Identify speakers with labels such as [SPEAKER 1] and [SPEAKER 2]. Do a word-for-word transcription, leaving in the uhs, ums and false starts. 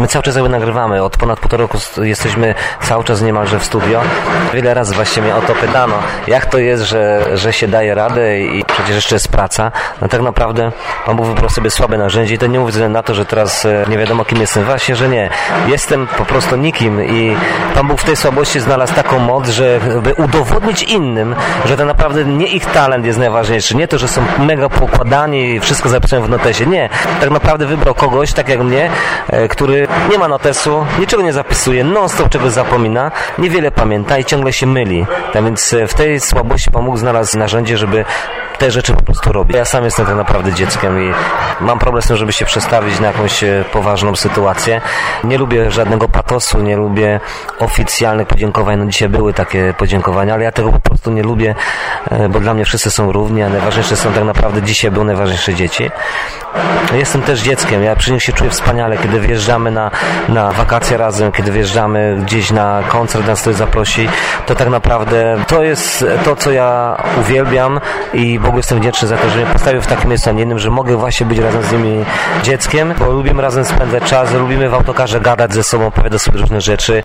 [SPEAKER 1] My cały czas jakby nagrywamy, od ponad półtora roku jesteśmy cały czas niemalże w studio. Wiele razy właśnie mnie o to pytano, jak to jest, że, że się daje radę i przecież jeszcze jest praca. No tak naprawdę Pan Bóg wybrał sobie słabe narzędzie i to nie mówi względu na to, że teraz nie wiadomo kim jestem. Właśnie, że nie. Jestem po prostu nikim i Pan Bóg w tej słabości znalazł taką moc, żeby udowodnić innym, że to naprawdę nie ich talent jest najważniejszy. Nie to, że są mega pokładani i wszystko zapisują w notesie. Nie. Tak naprawdę wybrał kogoś, tak jak mnie, który nie ma notesu, niczego nie zapisuje, non-stop czegoś zapomina, niewiele pamięta i ciągle się myli. Tak więc w tej słabości Pan Bóg znalazł narzędzie, żeby te rzeczy po prostu robić. Ja sam jestem tak naprawdę dzieckiem i mam problem z tym, żeby się przestawić na jakąś poważną sytuację. Nie lubię żadnego patosu, nie lubię oficjalnych podziękowań. No dzisiaj były takie podziękowania, ale ja tego po prostu nie lubię, bo dla mnie wszyscy są równi, a najważniejsze są tak naprawdę dzisiaj były najważniejsze dzieci. Jestem też dzieckiem, ja przy nich się czuję wspaniale, kiedy wyjeżdżamy na, na wakacje razem, kiedy wyjeżdżamy gdzieś na koncert, nas ktoś zaprosi, to tak naprawdę to jest to, co ja uwielbiam i Bogu jestem wdzięczny za to, że mnie postawił w takim miejscu, a nie innym, że mogę właśnie być razem z nimi dzieckiem, bo lubimy razem spędzać czas, lubimy w autokarze gadać ze sobą, opowiadać sobie różne rzeczy.